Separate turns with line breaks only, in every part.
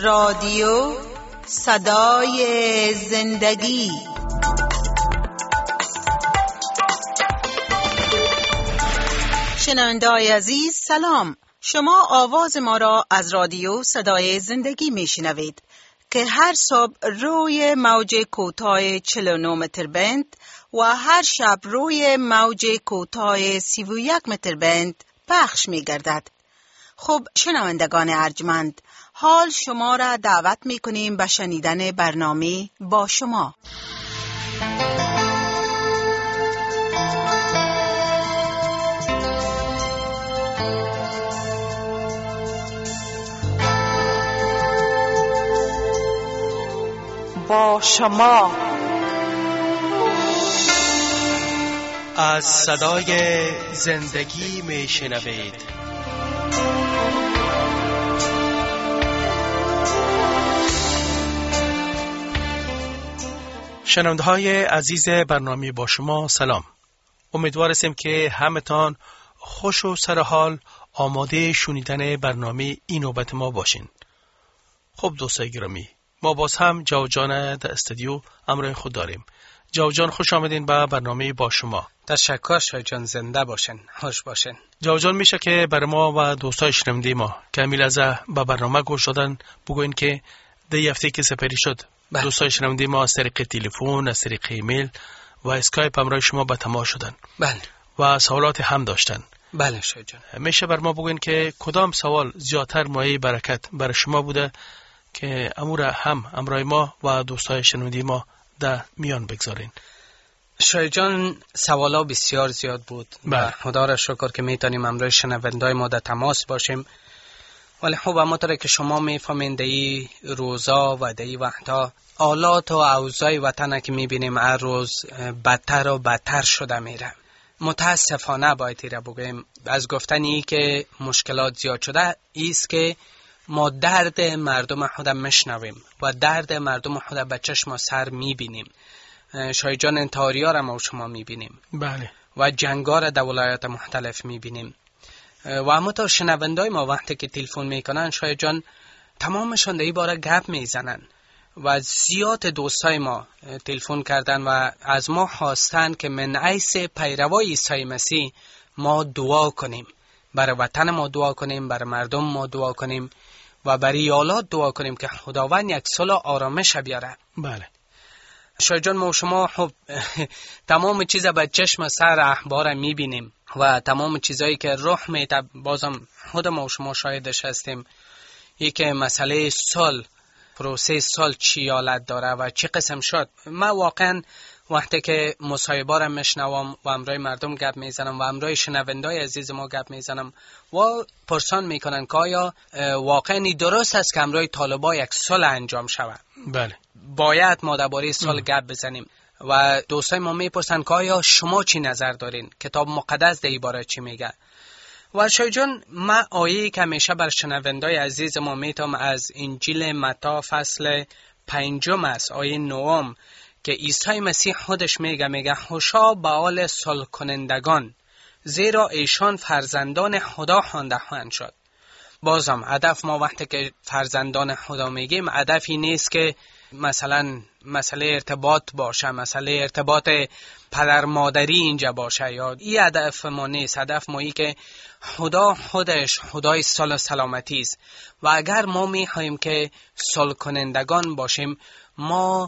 رادیو صدای زندگی. شنونده‌های عزیز سلام، شما آواز ما را از رادیو صدای زندگی میشنوید که هر صبح روی موج کوتاه 49 متر بند و هر شب روی موج کوتاه 31 متر بند پخش می‌گردد. خب شنوندگان ارجمند، حال شما را دعوت می‌کنیم به شنیدن برنامه با شما.
با شما
از صدای زندگی میشنوید. شنونده‌های عزیز برنامه با شما سلام. امیدوار هستیم که همتان خوش و سرحال آماده شنیدن برنامه این نوبت ما باشین. خب دوستای گرامی، ما باز هم جوجان در استودیو همراه خود داریم. جوجان خوش آمدین به برنامه با شما.
تشکر شایجان، زنده باشین، خوش باشین.
جوجان میشه که برای ما و دوستای شنونده ما که امیل از به برنامه گوش دادن بگوین که در هفته که سپری شد دوستای شنونده ما از طریق تلفن، از طریق ایمیل و اسکایپ همراه شما به تماس شدن.
بله.
و سوالات هم داشتن.
بله شایجان.
میشه بر ما بگوین که کدام سوال زیادتر مایه برکت برای شما بوده که امور هم همراه ما و دوستای شنونده ما در میان بگذارین؟
شایجان سوالا بسیار زیاد بود. و خدا را شکر که میتونیم همراه شنوندای ما در تماس باشیم. ولی خب همونطور که شما میفهمین در این روزا و در این وقتا آلات و اوضاع وطن که میبینیم هر روز بدتر و بدتر شده میره. متاسفانه باید ایره بگویم، از گفتنی که مشکلات زیاد شده ایست که ما درد مردم خود میشنویم و درد مردم خود به چشم و سر میبینیم. شایجان انتحاری‌ها را ما و شما میبینیم.
بله.
و جنگا را در ولایات مختلف میبینیم. و همونطور شنوندای ما وقتی که تلفن میکنن شایجان تمامشان در این باره گپ میزنن و زیاد دوستای ما تلفن کردن و از ما خواستن که من حیث پیروای عیسی مسیح ما دعا کنیم، برای وطن ما دعا کنیم، برای مردم ما دعا کنیم و برای ایالات دعا کنیم که خداوند یک صلح آرامش بیاره.
بله.
شایجان ما و شما خب تمام چیزا به چشم سر اخبار میبینیم و تمام چیزایی که رخ میده بازم خود ما و شما شاهدش هستیم. یکی مسئله سال، پروسه سال چی حالت داره و چی قسم شد. من واقعا وقتی که مصاحبه را میشنوم و امروی مردم گپ میزنم و امروی شنوندای عزیز ما گپ میزنم و پرسان میکنن که آیا واقعا درست است که امروی طالبا یک صلح انجام شود؟
بله.
باید ما درباره صلح گپ بزنیم و دوستای ما میپرسن که آیا شما چی نظر دارین؟ کتاب مقدس در این باره چی میگه؟ و شایجان من آیه‌ای که همیشه بر شنوندای عزیز ما میتونم از انجیل متی فصل 5 است، آیه 9 که عیسی مسیح خودش میگه خوشا به حال صلح کنندگان زیرا ایشان فرزندان خدا خوانده خواهند شد. بازم هدف ما وقتی که فرزندان خدا میگیم هدفی نیست که مثلا مسئله ارتباط باشه، مسئله ارتباط پدر مادری اینجا باشه، یا این هدف ما نیست. هدف ما ای که خدا خودش خدای صلح و سلامتی است و اگر ما میخوایم که صلح کنندگان باشیم ما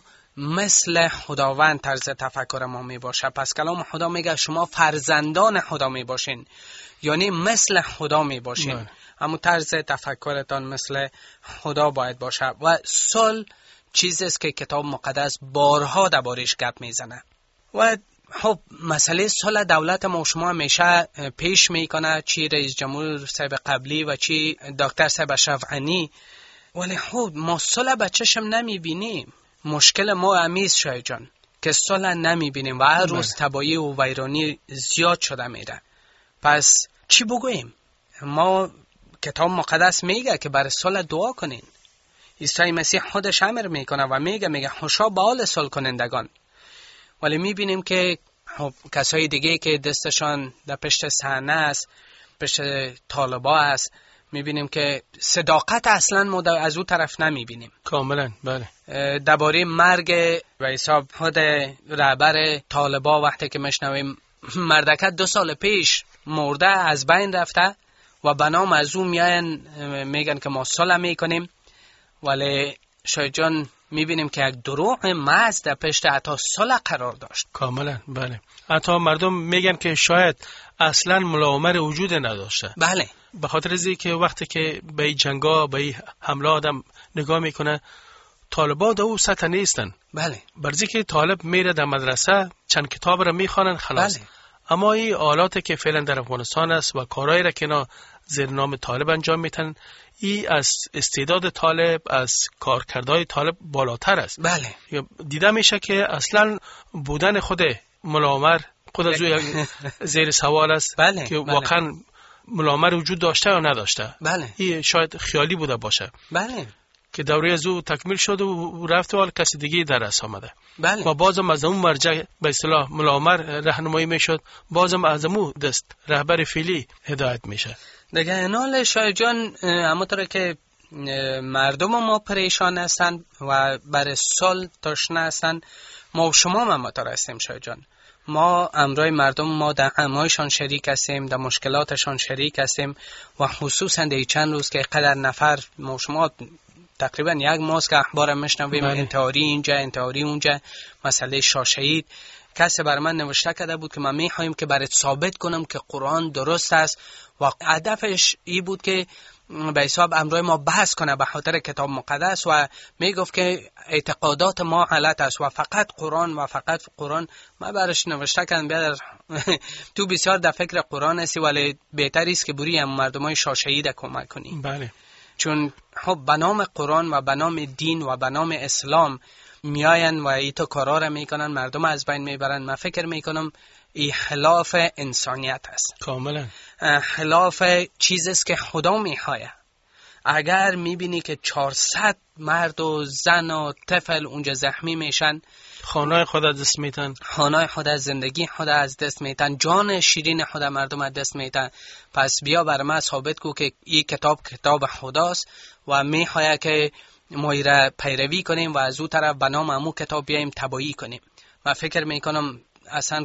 مثل خداوند طرز تفکر ما می باشه. پس کلام خدا میگه شما فرزندان خدا می باشین، یعنی مثل خدا می باشین. همون طرز تفکرتان مثل خدا باید باشه. و صلح چیزی است که کتاب مقدس بارها دربارش گپ میزنه. و خب مسئله صلح دولت ما و شما همیشه پیش میکنه، چی رئیس جمهور صاحب قبلی و چی دکتر صاحب اشرف غنی. ولی خب ما صلح به چشم نمیبینیم. مشکل ما همیز شایجان که صلح نمیبینیم و هر روز تباهی و ویرانی زیاد شده میره. پس چی بگوییم؟ ما کتاب مقدس میگه که برای صلح دعا کنین. عیسی مسیح خودش امر میکنه و میگه خوشا به حال صلح کنندگان. ولی میبینیم که کسای دیگه که دستشان در پشت صحنه است، پشت طالبا است، میبینیم که صداقت اصلا ما از او طرف نمیبینیم.
کاملا بله.
درباره مرگ و حساب خود رهبر طالبا وقتی که میشنویم مردکت 2 سال پیش مرده از بین رفته و بنام از او میگن که ما صلح میکنیم، ولی شاید جان میبینیم که یک دروغ محض در پشت حتی صلح قرار داشت.
کاملا بله. حتی مردم میگن که شاید اصلا ملا عمر وجود نداشته.
بله.
به خاطر از اینکه وقتی که به این جنگا به این حمله آدم نگاه میکنه طالبا در او سطح نیستن.
بله.
برزی که طالب میره در مدرسه چند کتاب را میخوانن خلاص.
بله.
اما این آلاتی که فعلا در افغانستان است و کارهایی را که اینا زیر نام طالب انجام میتن، این از استعداد طالب، از کارکردهای طالب بالاتر است.
بله.
دیده میشه که اصلا بودن خود ملا عمر خود از او زیر سوال است.
بله.
که واقعا ملا عمر وجود داشته یا نداشته.
بله.
این شاید خیالی بوده باشه.
بله.
که دوره از او تکمیل شد و رفت و کسی دیگه در رس آمده.
بله.
و بازم از اون مرجع به اصطلاح ملا عمر راهنمایی میشد، بازم از اون دست رهبر فعلی هدایت میشه.
دیگه اینال شاید جان همونطور که مردم ما پریشان هستن و برای صلح تشنه هستن، ما و شما هم همونطور هستیم شاید جان. ما امروی مردم ما در غم‌هایشان شریک هستیم، در مشکلاتشان شریک هستیم و خصوصا در چند روز که قدر نفر ما شما تقریبا 1 ماه که اخبار میشنویم انتحاری اینجا انتحاری اونجا، مسئله شاشهید. کسی بر من نوشته کرده بود که من میخوایم که برات ثابت کنم که قرآن درست است و هدفش این بود که به حساب امروی ما بحث کنه به خاطر کتاب مقدس و میگفت که اعتقادات ما غلط است و فقط قرآن. ما برش نوشته کردم بیادر تو بسیار در فکر قرآن هستی ولی بهتر است که بری هم مردمای شاشهید کمک کنی.
بله.
چون خب به نام قرآن و به نام دین و به نام اسلام میاین و ایتو کارا را میکنن، مردم از بین میبرن. من فکر میکنم این خلاف انسانیت است.
کاملا
خلاف چیزی است که خدا میخواد. اگر میبینی که 400 مرد و زن و طفل اونجا زخمی میشن،
خانه خود از دست میتن،
خانه خود از زندگی خود از دست میتن، جان شیرین خود مردم از دست میتن، پس بیا بر ما ثابت کو که این کتاب خداست و میخواد که ما را پیروی کنیم و از اون طرف به نام همون کتاب بیایم تبایی کنیم. من فکر میکنم اصلا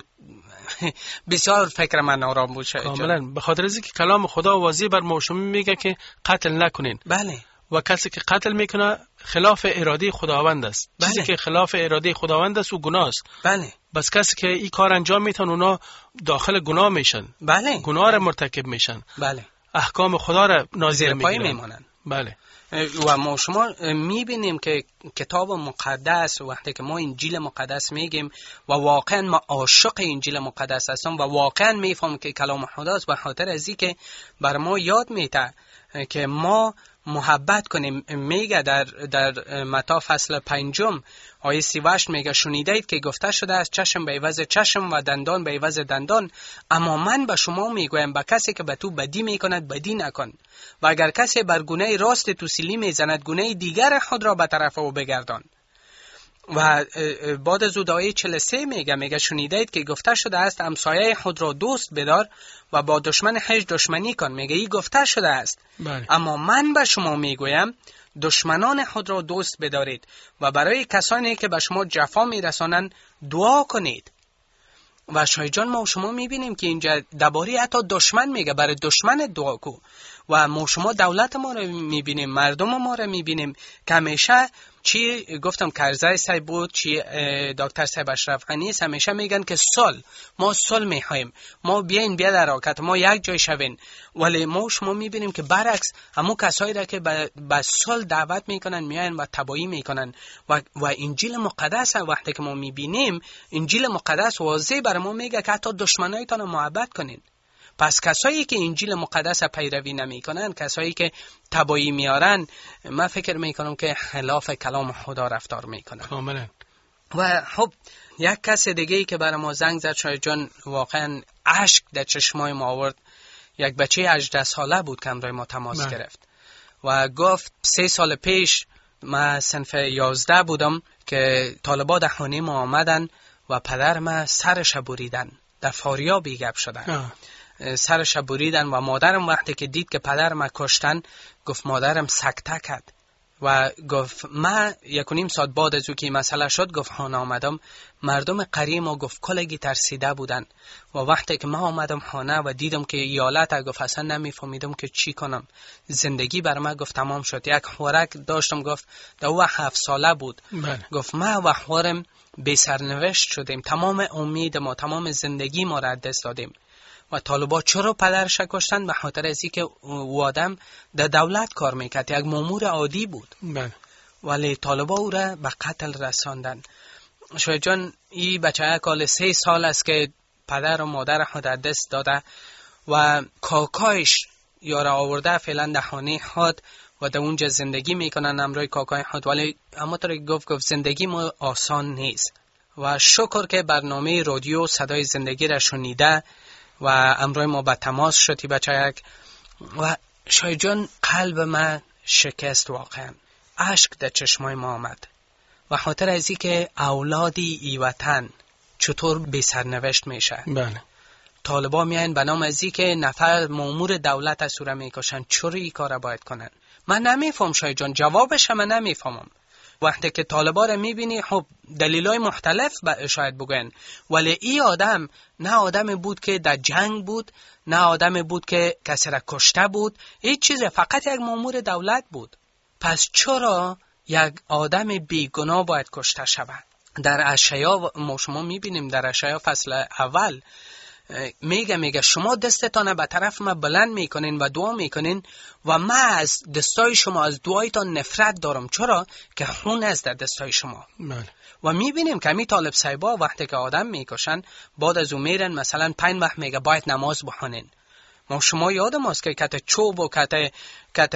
بسیار فکر من آرام بود.
کاملا به خاطر از اینکه کلام خدا واضح بر ما شما میگه که قتل نکنین.
بله.
و کسی که قتل میکنه خلاف اراده خداوند است.
بله.
چیزی که خلاف اراده خداوند است او گناه است.
بله.
بس کسی که این کار انجام میتن اونا داخل گناه میشن.
بله.
گناه را مرتکب میشن.
بله.
احکام خدا را نازل
میگیرن.
بله.
و ما شما میبینیم که کتاب مقدس وقتی که ما انجیل مقدس میگیم و واقعا ما عاشق انجیل مقدس هستیم و واقعا میفهمیم که کلام خداست، به خاطر از اینکه بر ما یاد میده که ما محبت کنیم. میگه در متی فصل 5 آیه 38 میگه شنیدید که گفته شده است چشم به عوض چشم و دندان به عوض دندان، اما من به شما میگویم به کسی که به تو بدی میکند بدی نکن و اگر کسی بر گونه راست تو سیلی میزند گونه دیگر خود را به طرف او بگردان. و بعد از آیه 43 میگه شنیدید که گفته شده است همسایه خود را دوست بدار و با دشمن خویش دشمنی کن. میگه این گفته شده است.
بله.
اما من به شما میگویم دشمنان خود را دوست بدارید و برای کسانی که به شما جفا میرسانند دعا کنید. و شاید جان ما شما میبینیم که اینجا درباره حتی دشمن میگه برای دشمن دعا کو. و ما شما دولت ما رو میبینیم، مردم ما رو میبینیم که همیشه چی گفتم کرزای صاحب بود، چی دکتر صاحب اشرف غنی همیشه میگن که ما صلح میخوایم، ما بیاین بیا در حرکت، ما یک جای شوین. ولی ما شما میبینیم که برعکس همون کسایی را که به صلح دعوت میکنن میاین و تبایی میکنن. و انجیل مقدس وقتی که ما میبینیم انجیل مقدس واضح بر ما میگه که حتی دشمنایتان محبت کنین. پس کسایی که انجیل مقدس پیروی نمی کنن، کسایی که تبایی میارن، من فکر میکنم که خلاف کلام خدا رفتار میکنن.
کاملا.
و خب یک کس دیگه ای که برای ما زنگ زد شاید جان واقعا اشک در چشمای ما آورد. یک بچه 18 ساله بود که همراه ما تماس گرفت و گفت 3 سال پیش من صنف 11 بودم که طالبا در خانه ما آمدن و پدر من سرش بریدن، در فاریابی گپ شدن. سرش بریدن و مادرم وقتی که دید که پدرم کشتن گفت مادرم سکته کرد و گفت ما 1.5 ساعت بعد از او که مسئله شد گفت خانه آمدم مردم قریم و گفت کلگی ترسیده بودن و وقتی که ما آمدم خانه و دیدم که ایالت گفت اصلا نمیفهمیدم که چی کنم زندگی بر ما گفت تمام شد. یک خوارک داشتم گفت دو 7 ساله بود گفت ما و خوارم بی سرنوشت شدیم تمام امید ما تمام زندگی ما را دست دادیم و طالبا چرا پدرش کشتن به خاطر از اینکه او آدم در دولت کار میکرد یک مامور عادی بود ولی طالبا او را به قتل رساندن. شاید جان این بچه کال 3 سال است که پدر و مادر خود در دست داده و کاکایش یارا آورده فعلا در خانه خود و در اونجا زندگی میکنن امروی کاکای خود ولی اما طور گفت زندگی ما آسان نیست و شکر که برنامه رادیو صدای زندگی را شنیده و امروی ما به تماس شدی بچه یک و شاید جان قلب من شکست واقعا اشک در چشمای ما آمد و خاطر ازی که اولادی ای وطن چطور بی سرنوشت میشه.
بله
طالبا میان به نام ازی که نفر مامور دولت از سوره میکشن چرا این کار باید کنن؟ من نمیفهم شاید جان جوابش من نمیفهمم. وقتی که طالبا رو میبینی خب دلیلای مختلف شاید بگن ولی این آدم نه آدم بود که در جنگ بود نه آدم بود که کسی را کشته بود هیچ چیز فقط یک مامور دولت بود. پس چرا یک آدم بیگناه باید کشته شود؟ در اشعیا ما شما میبینیم در اشعیا فصل اول میگه شما دستتان به طرف ما بلند میکنین و دعا میکنین و من از دستای شما از دعایتان نفرت دارم چرا که خون است در دستای شما. و میبینیم که می طالب صاحبا وقتی که آدم میکشن بعد از اون میرن مثلا 5 وقت میگه باید نماز بخونین. ما شما یادم است که کت چوب و کت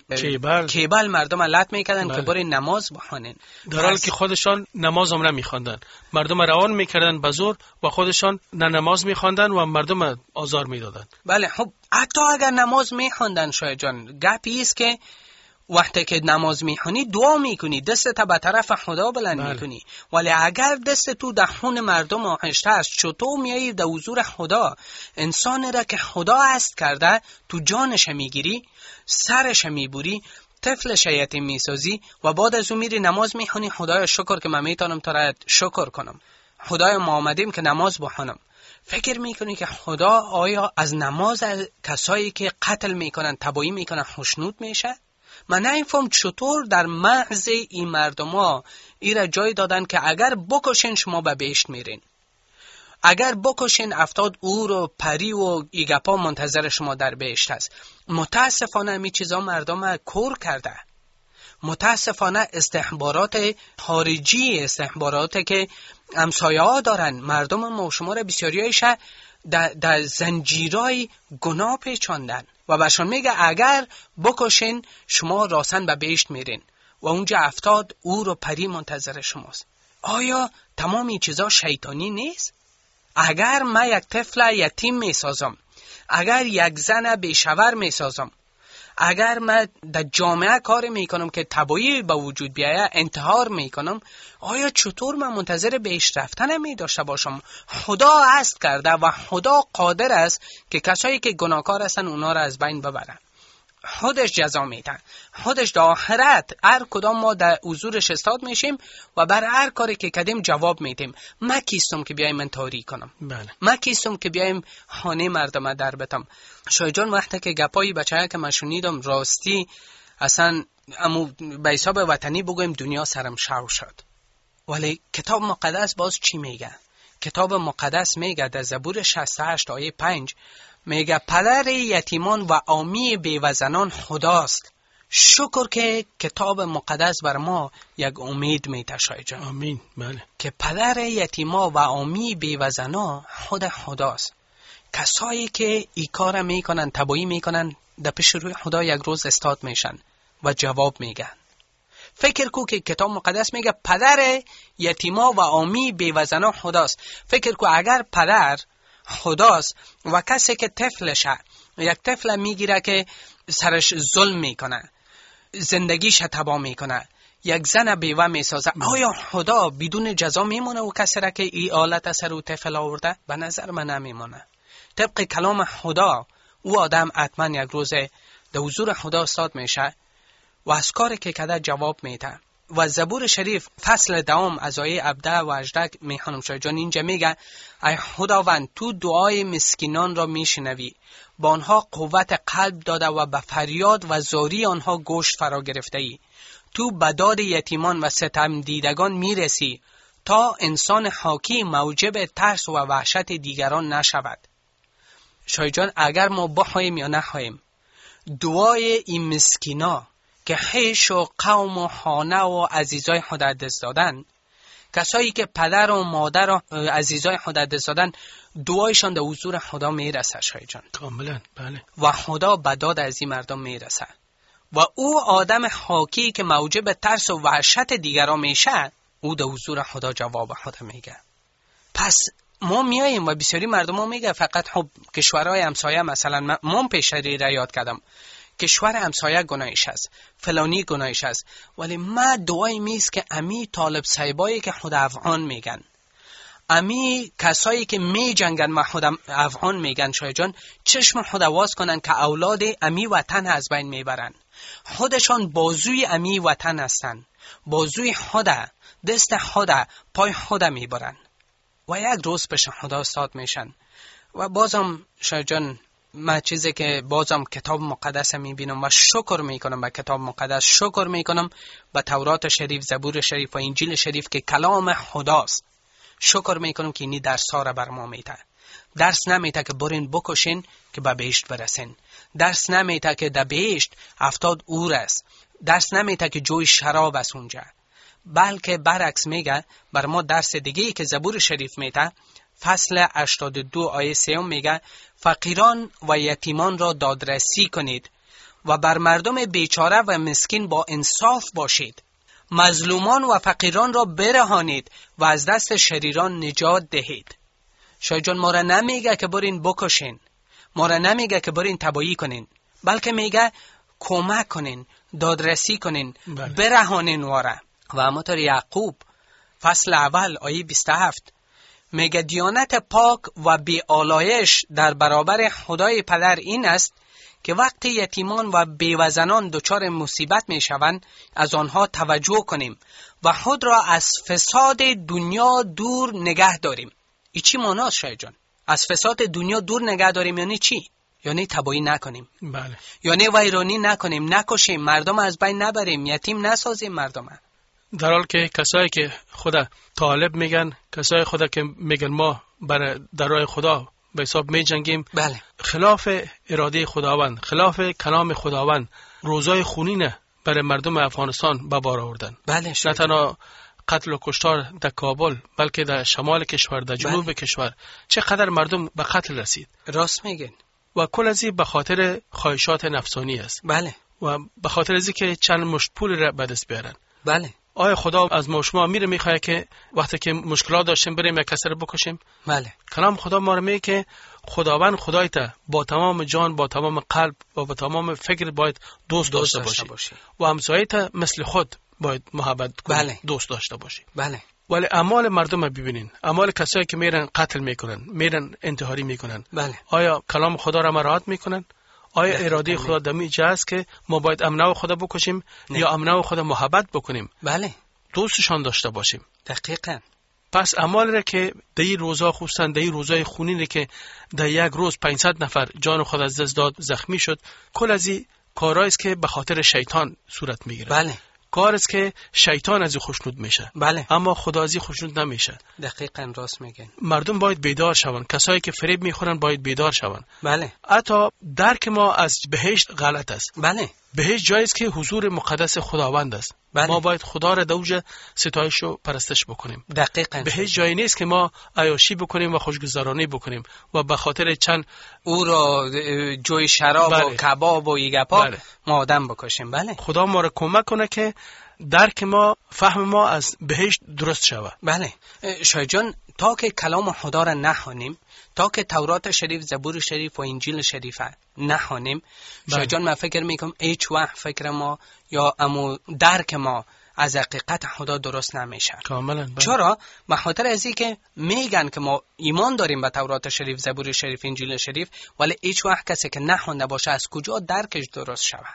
کیبل مردم لط میکردن که برین نماز بخونین
در حالی که خودشان نماز هم نمیخواندن مردم روان میکردن به زور و خودشان نه نماز میخواندن و مردم آزار میدادن.
بله خب حتی اگر نماز میخواندن شاید جان گپی است که وقتی که نماز میخونی دعا میکنی دستت به طرف خدا بلند میکنی ولی اگر دست تو در خون مردم آغشته است چطور میایی در حضور خدا انسان را که خدا است کرده تو جانش میگیری سرش میبری طفلش یتیم میسازی و بعد از اون میری نماز میخونی خدایا شکر که من میتونم تو را شکر کنم خدایا ما آمدیم که نماز بخونم. فکر میکنی که خدا آیا از نماز کسایی که قتل میکنن تباهی میکنن خوشنود میشه؟ من نمیفهم چطور در مغز این مردم ها ایره جای دادن که اگر بکشین شما به بهشت میرین اگر بکشین 70 اور و پری و ایگپا منتظر شما در بهشت است. متاسفانه این چیزا مردم کور کرده. متاسفانه استخبارات خارجی استخبارات که همسایه ها دارن مردم ما شما را بسیاریایش در زنجیرای گناه پیچاندن و برشان میگه اگر بکشین شما راسن به بهشت میرین و اونجا 70 اور و پری منتظر شماست. آیا تمام این چیزا شیطانی نیست؟ اگر من یک طفل یتیم میسازم اگر یک زن بیشور میسازم اگر من در جامعه کار میکنم که تباهی به وجود بیاید انتحار میکنم آیا چطور من منتظر بهشت رفتن می داشته باشم؟ خدا است کرده و خدا قادر است که کسایی که گناهکار هستن اونا را از بین ببرن. خودش جزا میده. خودش در آخرت هر کدام ما در حضورش استاد میشیم و بر هر کاری که کردیم جواب میدیم. من کیستم که بیایم انتحاری کنم؟ من کیستم که بیایم خانه مردم در بتم؟ شاید جان وقتی که گپایی بچه‌ها که من شنیدم راستی اصلا امو به حساب وطنی بگویم دنیا سرم شو شد. ولی کتاب مقدس باز چی میگه؟ کتاب مقدس میگه در زبور 68 آیه 5 میگه پدر یتیمان و عامی بیوزنان خداست. شکر که کتاب مقدس بر ما یک امید میده شاید جان.
آمین. بله.
که پدر یتیما و عامی بیوزنا خود خداست. کسایی که این کار میکنن تباهی میکنن در پیش روی خدا یک روز استاد میشن و جواب میگن. فکر کو که کتاب مقدس میگه پدر یتیما و عامی بیوزنا خداست. فکر کو اگر پدر خداست و کسی که طفلشه یک طفل میگیره که سرش ظلم میکنه زندگیش تباه میکنه یک زن بیوه میسازه آیا خدا بدون جزا میمونه و کسی را که این آلت سر او طفل آورده؟ به نظر من نمیمونه. طبق کلام خدا او آدم حتما یک روز در حضور خدا استاد میشه و از کاری که کرده جواب میده. و زبور شریف فصل دوم از آیه 17 و 18 میخوانم شاید جان، اینجا میگه ای خداوند تو دعای مسکینان را میشنوی، با آنها قوت قلب داده و به فریاد و زاری آنها گوش فرا گرفته ای. تو به داد یتیمان و ستم دیدگان میرسی تا انسان حاکی موجب ترس و وحشت دیگران نشود. شاید جان اگر ما بخوایم یا نخوایم، دعای این مسکینا که حیش و قوم و خانه و عزیزای خود دست دادن، کسایی که پدر و مادر و عزیزای خود دست دادن، دعایشان در حضور خدا میرسه شاید جان.
کاملا بله.
و خدا به داد از این مردم میرسه و او آدم حاکی که موجب ترس و وحشت دیگران میشه، او در حضور خدا جواب خدا میگه. پس ما میاییم و بسیاری مردم ها میگه فقط خب کشورهای همسایه، مثلا من پیشتری را یاد کردم کشور همسایه گناهش است، فلانی گناهش است، ولی ما دعای میست که امی طالب صیبایی که خود افغان میگن، امی کسایی که می جنگن ما خود افغان میگن شاید جان، چشم خود واز کنن که اولاد امی وطن از بین میبرن. خودشان بازوی امی وطن هستن، بازوی خود، دست خود، پای خود میبرن و یک روز پیش خدا استاد میشن. و بازم شاید جان من چیزی که بازم کتاب مقدس میبینم و شکر میکنم به کتاب مقدس، شکر میکنم به تورات شریف، زبور شریف و انجیل شریف که کلام خداست. شکر میکنم که اینی درس ها را بر ما میده. درس نمیده که برین بکشین که به بهشت برسین. درس نمیده که در بهشت 70 اور است. درس نمیده که جوی شراب است اونجا. بلکه برعکس میگه بر ما درس دیگه‌ای که زبور شریف میده، فصل 82 آیه 3 میگه فقیران و یتیمان را دادرسی کنید و بر مردم بیچاره و مسکین با انصاف باشید. مظلومان و فقیران را برهانید و از دست شریران نجات دهید. شاید جان ما را نمیگه که برین بکشین، ما را نمیگه که برین تباهی کنین، بلکه میگه کمک کنین، دادرسی کنین، برهانین واره. و همونطور یعقوب فصل اول آیه 27 میگه دیانت پاک و بی آلایش در برابر خدای پدر این است که وقتی یتیمان و بیوزنان دچار مصیبت میشوند از آنها توجه کنیم و خود را از فساد دنیا دور نگه داریم. ای چی معناست شاید جان؟ از فساد دنیا دور نگه داریم یعنی چی؟ یعنی تباهی نکنیم.
بله.
یعنی ویرانی نکنیم، نکشیم، مردم از بین نبریم، یتیم نسازیم مردم.
در حال که کسایی که خدا طالب میگن، کسایی خدا که میگن ما برای در راه خدا به حساب می جنگیم،
بله،
خلاف اراده خداوند، خلاف کلام خداوند، روزای خونینه برای مردم افغانستان به بار آوردن.
بله،
نه تنها قتل و کشتار در کابل بلکه در شمال کشور، در جنوب کشور چقدر مردم به قتل رسید.
راست میگن.
و کل از این به خاطر خواهشات نفسانی است.
بله.
و به خاطر از که چند مشت پول را به دست بیارن.
بله.
آیا خدا از ما شما میخواد که وقتی که مشکلات داشتیم بریم یک کسی رو بکشیم؟
بله.
کلام خدا ما رو میگه که خداوند خدایت با تمام جان، با تمام قلب و با تمام فکر باید دوست داشته باشی و همسایت مثل خود باید محبت کنی.
بله.
دوست داشته باشی.
بله.
ولی اعمال مردم رو ببینین، اعمال کسایی که میرن قتل میکنن، میرن انتحاری میکنن،
بله.
آیا کلام خدا را مراعات میکنن؟ آیا اراده خدا دمی جاست که ما باید امنو خدا بکشیم یا امنو خدا محبت بکنیم؟
بله.
دوستشان داشته باشیم.
دقیقاً.
پس اعمال را که در این روزا، خصوصا در این روزای خونین که در یک روز 500 نفر جان خود از دست داد، زخمی شد، کل از این کارهایی است که به خاطر شیطان صورت میگیره.
بله.
کار است که شیطان از این خوشنود میشه.
بله.
اما خدا از این خوشنود نمیشه.
دقیقاً راست میگن.
مردم باید بیدار شون، کسایی که فریب میخورن باید بیدار شون.
بله.
حتی درک ما از بهشت غلط است.
بله.
بهشت جایی است که حضور مقدس خداوند است.
بله.
ما باید خدا را دوجه ستایش و پرستش بکنیم.
دقیقاً.
بهشت جایی نیست که ما عیاشی بکنیم و خوشگذرانی بکنیم و به خاطر چند
او را جوی شراب و کباب و ایگپا ما آدم بکشیم. بله.
خدا ما را کمک کنه که درک ما، فهم ما از بهشت درست شود.
بله. شاید جان تا که کلام خدا را نخوانیم، تا که تورات شریف، زبور شریف و انجیل شریف نخوانیم، شاید جان من فکر میکنم هیچ وقت فکر ما یا امو درک ما از حقیقت خدا درست نمیشه.
کاملا.
چرا؟ به خاطر ازی که میگن که ما ایمان داریم به تورات شریف، زبور شریف، انجیل شریف، ولی هیچ وقت کسی که نخونده باشه از کجا درکش درست شود؟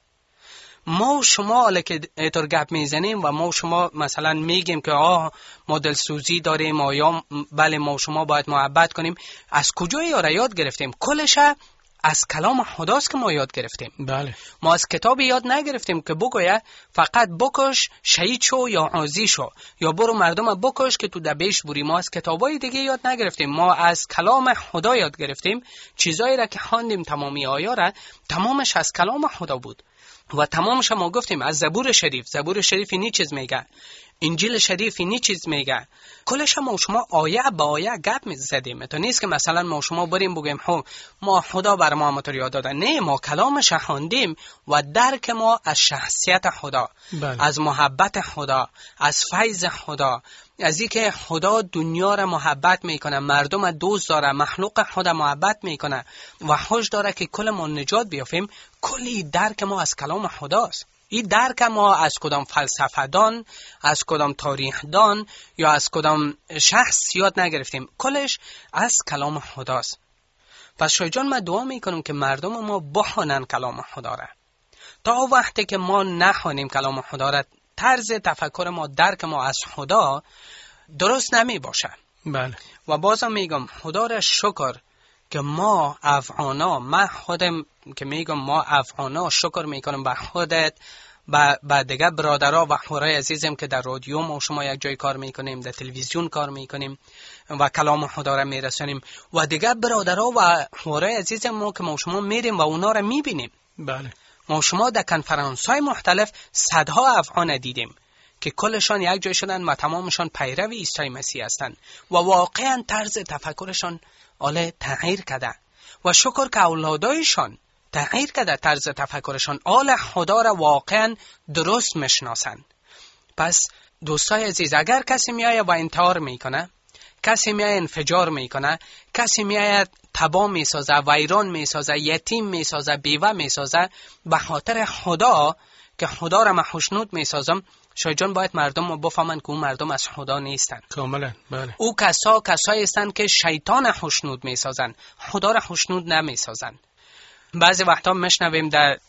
ما و شما حالا که اینطور گپ میزنیم و ما و شما مثلا میگیم که ما دلسوزی داریم یا بله ما و شما باید محبت کنیم، از کجا یاد گرفتیم؟ کلش از کلام خداست که ما یاد گرفتیم.
بله.
ما از کتاب یاد نگرفتیم که بگویه فقط بکش شهید شو یا عازی شو یا برو مردم بکش که تو دبیش بوری. ما از کتابای دیگه یاد نگرفتیم، ما از کلام خدا یاد گرفتیم. چیزایی را که خواندیم تمامی آیا را تمامش از کلام خدا بود و تمامش ما گفتیم از زبور شریف اینی چیز میگه، انجیل شریف اینی چیز میگه. کلش ما شما آیه با آیه گپ میزدیم. تو نیست که مثلا ما شما بریم بگیم ما خدا بر ما همطور یاد داده. نه، ما کلامش خواندیم و درک ما از شخصیت خدا، از محبت خدا، از فیض خدا، از اینکه خدا دنیا را محبت میکنه، مردم دوست داره، مخلوق خدا محبت میکنه و خوش داره که کل ما نجات بیافیم. کلی درک ما از کلام خداست. این درک ما از کدام فلسفه دان، از کدام تاریخ دان یا از کدام شخص یاد نگرفتیم، کلش از کلام خداست. پس شای جان من دعا میکنم که مردم ما بخوانن کلام خدا را. تا وقتی که ما نخوانیم کلام خدا را، طرز تفکر ما، درک ما از خدا درست نمی باشه.
بله.
و بازم میگم خدا را شکر که ما افغانا، من خودم که میگم ما افغانا شکر میکنم به خودت، به دیگه برادرها و خورای عزیزم که در رادیو ما شما یک جای کار میکنیم، در تلویزیون کار میکنیم و کلام خدا را میرسونیم و دیگه برادرها و خورای عزیزم ما که ما شما میریم و اونا را میبینیم.
بله.
ما شما در کنفرانس‌های مختلف صدها افغان دیدیم که کلشان یک جای شدن و تمامشان پیرو عیسی مسیح هستند و واقعا طرز تفکرشان تغییر کرده و شکر که اولادایشان تغییر کرده طرز تفکرشان، خدا را واقعا درست میشناسند. پس دوستای عزیز، اگر کسی میایه و انتحار میکنه، کسی میایه انفجار میکنه، کسی میایه تباه میسازه، ویران میسازه، یتیم میسازه، بیوه میسازه، به خاطر خدا که خدا را من خوشنود میسازم، شایجان باید مردم رو بفهمن که اون مردم از خدا نیستن.
کاملا. بله.
او کسایی هستن که شیطان خوشنود میسازن، خدا را خوشنود نمیسازن. بعضی وقتا میشنویم در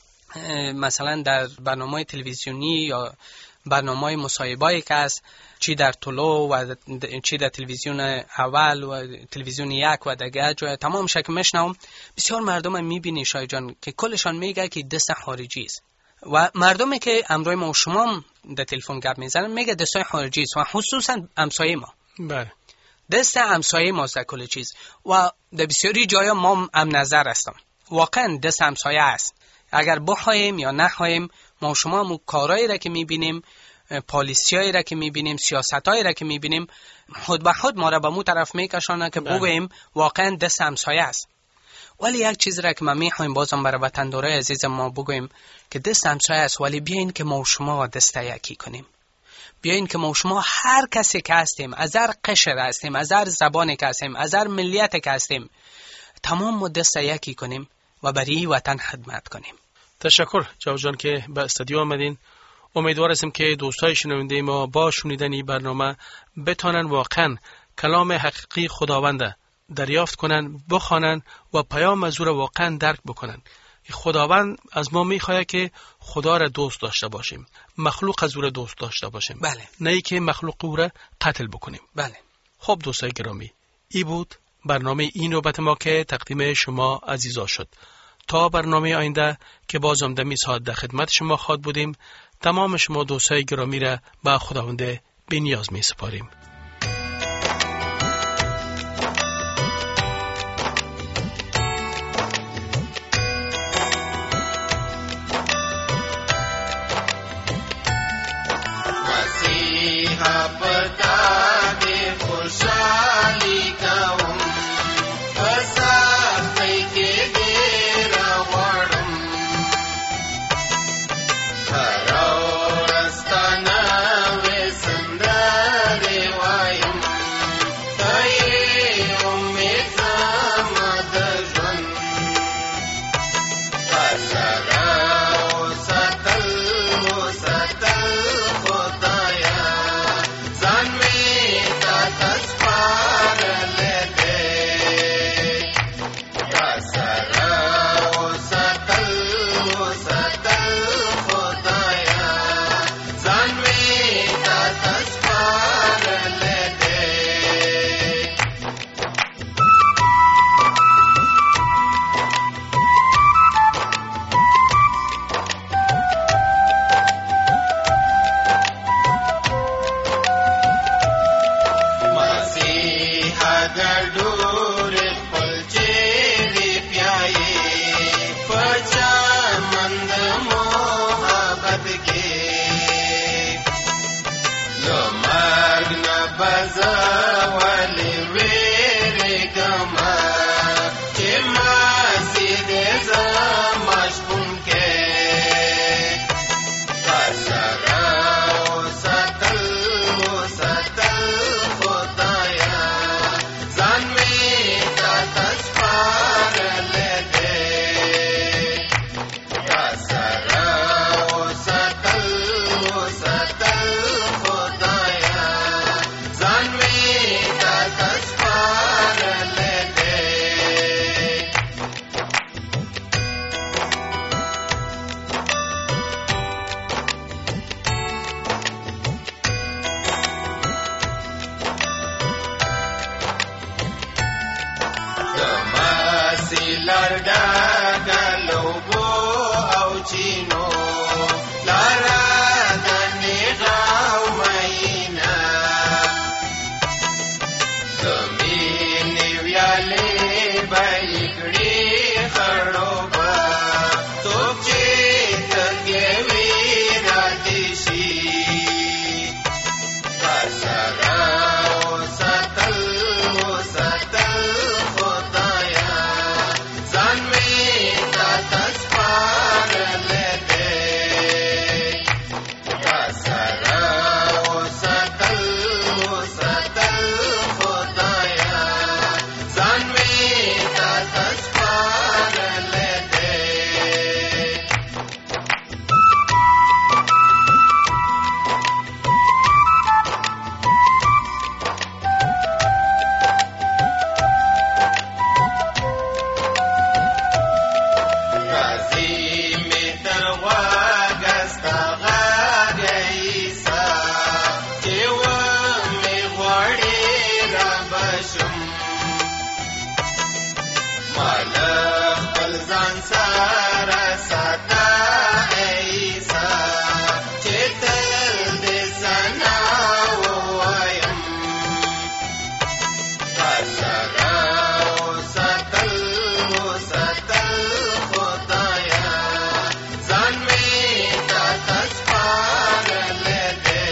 مثلا در برنامه تلویزیونی یا برنامه مصاحبه‌ای که است، چی در طلوع و چی در تلویزیون اول و تلویزیون یک و دیگه جای تمام شک میشنوم، بسیار مردم میبینی شایجان که کلشان میگه که دست خارجی است و مردمی که امروی ما و شما در تلفن گپ میزنن میگه دست خارجی است و خصوصا همسایه ما.
بله.
دست همسایه ما است کل چیز و در بسیاری جایا ما هم نظر هستم واقعا دست همسایه است. اگر بخوایم یا نخوایم ما و شما مو کارایی را که میبینیم، پالیسیایی را که میبینیم، سیاستایی را که میبینیم، خود به خود ما را به مو طرف میکشانه که بگوییم واقعا دست همسایه است. ولی یک چیز را که ما میخوایم بازم برای وطندارای عزیز ما بگوییم که دست همسایه است، ولی بیاین که ما و شما دست یکی کنیم. بیاین که ما و شما هر کسی که هستیم، از هر قشر هستیم، از هر زبانی که هستیم، از هر ملیت که هستیم، تمام ما دست یکی کنیم و برای وطن خدمت کنیم.
تشکر جواد جان که به استودیو آمدین. امیدوار هستم که دوستای شنونده ما با شنیدن این برنامه بتونن واقعا کلام حقیقی خداوند دریافت کنن، بخوانن و پیام از او را واقعا درک بکنن. خداوند از ما میخواد که خدا را دوست داشته باشیم، مخلوق از او را دوست داشته باشیم.
بله.
نه ای که مخلوق او را قتل بکنیم.
بله.
خب دوستای گرامی، ای بود برنامه این نوبت ما که تقدیم شما عزیزا شد. تا برنامه آینده که بازم در میزها در خدمت شما خواهد بودیم، تمام شما دوستای گرامی را به خداوند بی‌نیاز می سپاریم.
Hara rastana ve sandare wa ډور خپل چیرې پیایي پچا مند محبت کې نو مرګ نه بزا ولې وېرېږم چې ماسې دې زما شپون کې تاسره وساتل خدایا ځان مې تاته سپارلی دی تاسره وساتل خدایا ځان مې تاته سپارلی دی دماسي لرډا غلوبو او چینو لارا دني غاو مينا دميني ويالي بايکړي خړوبا توچې تګي ويرا دشي تاسره وساتل خدایا ځان مې تاته سپارلی دی تاسره وساتل خدایا ځان مې تاته سپارلی دی راځي مې تر غوږه ستا غږ عیسی چې ومې غواړې رابشم ما له خپل ځان سره ساته عیسی چې تل دې ثنا ووایم تاسره وساتل خدایا ځان مې تاته سپارلی دی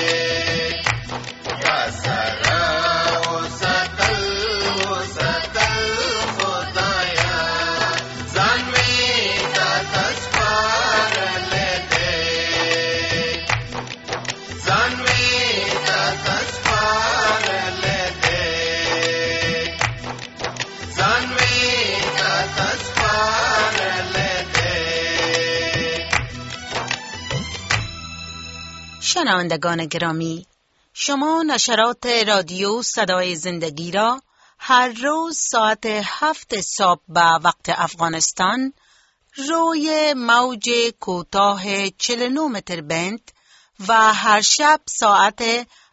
تاسره وساتل خدایا ځان مې تاته سپارلی دی ځان مې تاته سپارلی دی ځان مې تاته سپارلی دی
شنوندگان گرامی، شما نشرات رادیو صدای زندگی را هر روز ساعت 7 صبح به وقت افغانستان روی موج کوتاه 49 متر بند و هر شب ساعت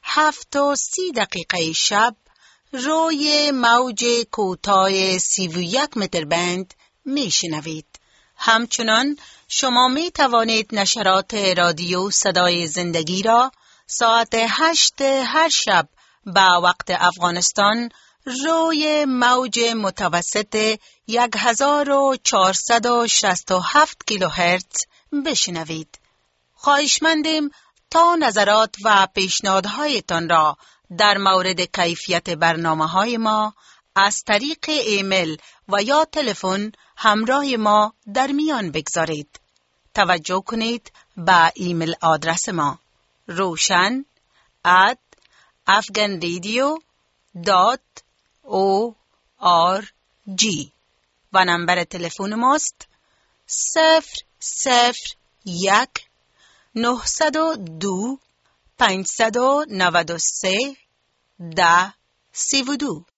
7:30 شب روی موج کوتاه 31 متر بند میشنوید. همچنان شما می توانید نشرات رادیو صدای زندگی را ساعت 8 هر شب به وقت افغانستان روی موج متوسط 1467 کیلوهرتز بشنوید. خواهشمندیم تا نظرات و پیشنهادهایتان را در مورد کیفیت برنامه‌های ما از طریق ایمیل و یا تلفن همراه ما در میان بگذارید. توجه کنید به ایمیل آدرس ما roshan@afghanradio.org و نمبر تلفن ماست 001-902-593-1032.